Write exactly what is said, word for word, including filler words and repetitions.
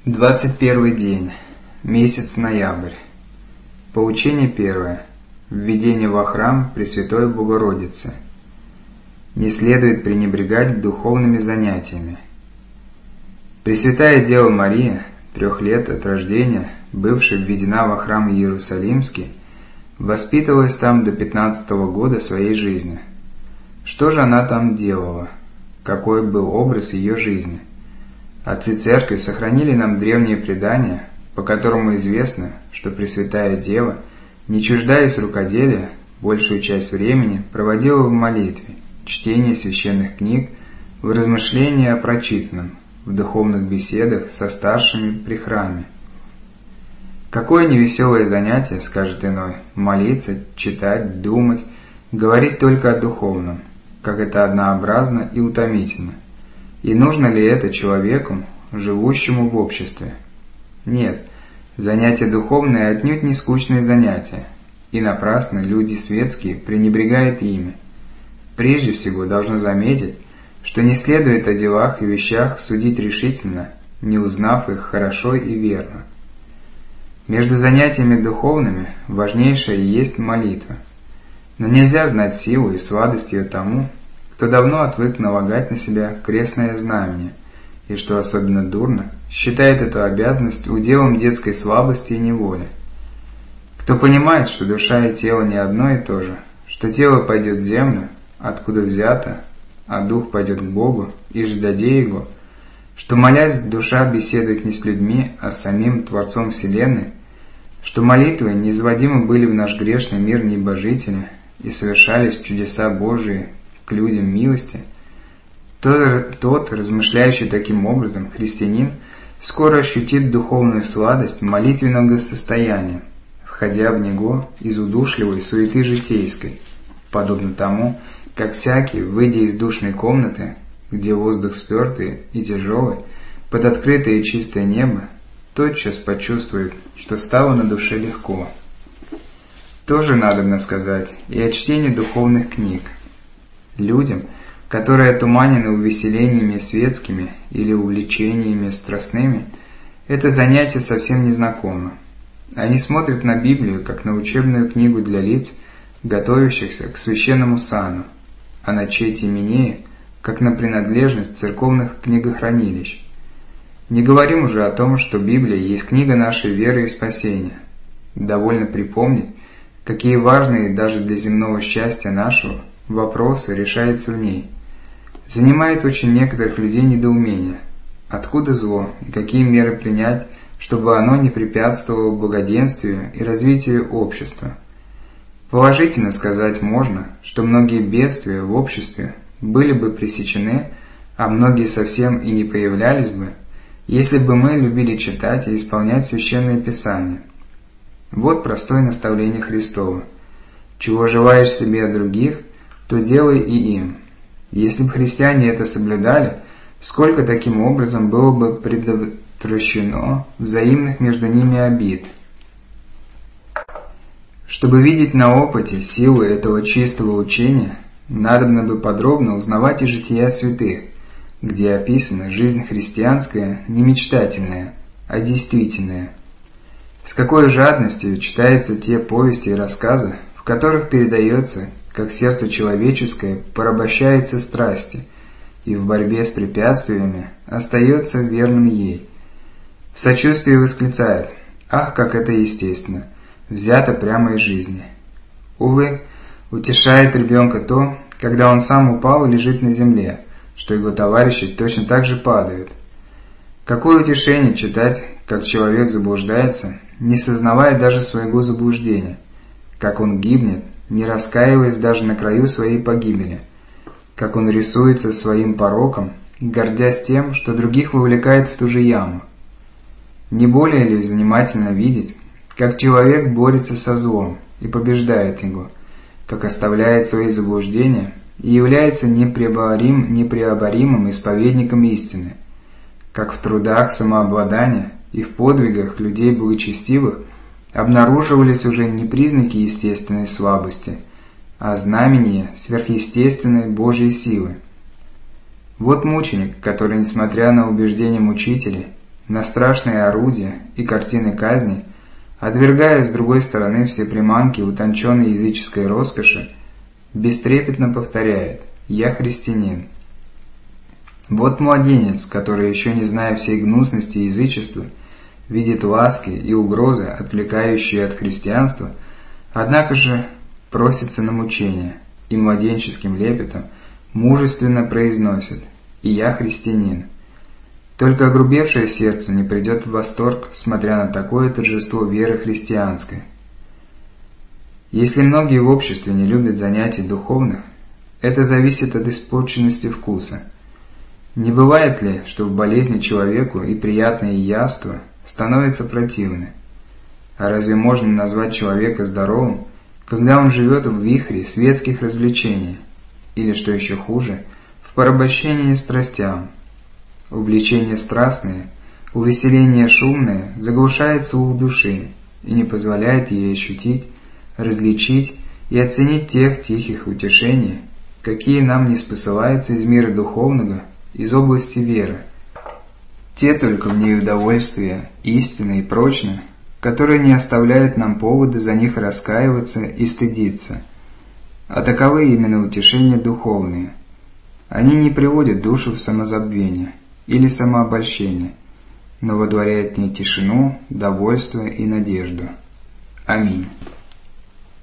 Двадцать первый день. Месяц ноябрь. Поучение первое. Введение во храм Пресвятой Богородицы. Не следует пренебрегать духовными занятиями. Пресвятая Дева Мария, трех лет от рождения, бывшая введена во храм Иерусалимский, воспитывалась там до пятнадцатого года своей жизни. Что же она там делала? Какой был образ ее жизни? Отцы Церкви сохранили нам древние предания, по которому известно, что Пресвятая Дева, не чуждаясь рукоделия, большую часть времени проводила в молитве, чтении священных книг, в размышлении о прочитанном, в духовных беседах со старшими при храме. Какое невеселое занятие, скажет иной, молиться, читать, думать, говорить только о духовном, как это однообразно и утомительно. И нужно ли это человеку, живущему в обществе? Нет, занятия духовные отнюдь не скучные занятия, и напрасно люди светские пренебрегают ими. Прежде всего должно заметить, что не следует о делах и вещах судить решительно, не узнав их хорошо и верно. Между занятиями духовными важнейшее есть молитва. Но нельзя знать силу и сладость ее тому, кто давно отвык налагать на себя крестное знамение, и, что особенно дурно, считает эту обязанность уделом детской слабости и неволи. Кто понимает, что душа и тело не одно и то же, что тело пойдет в землю, откуда взято, а дух пойдет к Богу, и же даде Его, что, молясь, душа беседует не с людьми, а с самим Творцом Вселенной, что молитвы неизводимы были в наш грешный мир небожителя, и совершались чудеса Божии к людям милости, тот, тот, размышляющий таким образом, христианин, скоро ощутит духовную сладость молитвенного состояния, входя в него из удушливой суеты житейской, подобно тому, как всякий, выйдя из душной комнаты, где воздух спертый и тяжелый, под открытое и чистое небо, тотчас почувствует, что стало на душе легко. Тоже надобно сказать и о чтении духовных книг. Людям, которые отуманены увеселениями светскими или увлечениями страстными, это занятие совсем незнакомо. Они смотрят на Библию как на учебную книгу для лиц, готовящихся к священному сану, а на честь Именея как на принадлежность церковных книгохранилищ. Не говорим уже о том, что Библия есть книга нашей веры и спасения. Довольно припомнить, какие важные даже для земного счастья нашего вопросы решаются в ней. Занимает очень некоторых людей недоумение, откуда зло и какие меры принять, чтобы оно не препятствовало благоденствию и развитию общества. Положительно сказать можно, что многие бедствия в обществе были бы пресечены, а многие совсем и не появлялись бы, если бы мы любили читать и исполнять Священное Писание. Вот простое наставление Христово. Чего желаешь себе от других, то делай и им. Если бы христиане это соблюдали, сколько таким образом было бы предотвращено взаимных между ними обид. Чтобы видеть на опыте силу этого чистого учения, надобно бы подробно узнавать и жития святых, где описана жизнь христианская не мечтательная, а действительная. С какой жадностью читаются те повести и рассказы, в которых передается, как сердце человеческое порабощается страсти и в борьбе с препятствиями остается верным ей. В сочувствии восклицает: «Ах, как это естественно! Взято прямо из жизни». Увы, утешает ребенка то, когда он сам упал и лежит на земле, что его товарищи точно так же падают. Какое утешение читать, как человек заблуждается, не сознавая даже своего заблуждения, как он гибнет, не раскаиваясь даже на краю своей погибели, как он рисуется своим пороком, гордясь тем, что других вовлекает в ту же яму. Не более ли занимательно видеть, как человек борется со злом и побеждает его, как оставляет свои заблуждения и является непреоборим, непреоборимым исповедником истины, как в трудах самообладания и в подвигах людей благочестивых обнаруживались уже не признаки естественной слабости, а знамения сверхъестественной Божьей силы. Вот мученик, который, несмотря на убеждения мучителей, на страшные орудия и картины казни, отвергая с другой стороны все приманки утонченной языческой роскоши, бестрепетно повторяет: «Я христианин». Вот младенец, который, еще не зная всей гнусности язычества, видит ласки и угрозы, отвлекающие от христианства, однако же просится на мучения и младенческим лепетом мужественно произносит: «И я христианин». Только огрубевшее сердце не придет в восторг, смотря на такое торжество веры христианской. Если многие в обществе не любят занятий духовных, это зависит от испорченности вкуса. Не бывает ли, что в болезни человеку и приятные яства становятся противны? А разве можно назвать человека здоровым, когда он живет в вихре светских развлечений, или, что еще хуже, в порабощении страстям? Увлечения страстные, увеселения шумные заглушает слух души и не позволяет ей ощутить, различить и оценить тех тихих утешений, какие нам не спосылаются из мира духовного, из области веры. Те только в ней удовольствия, истинные и прочные, которые не оставляют нам повода за них раскаиваться и стыдиться. А таковы именно утешения духовные. Они не приводят душу в самозабвение или самообольщение, но водворяют в ней тишину, довольство и надежду. Аминь.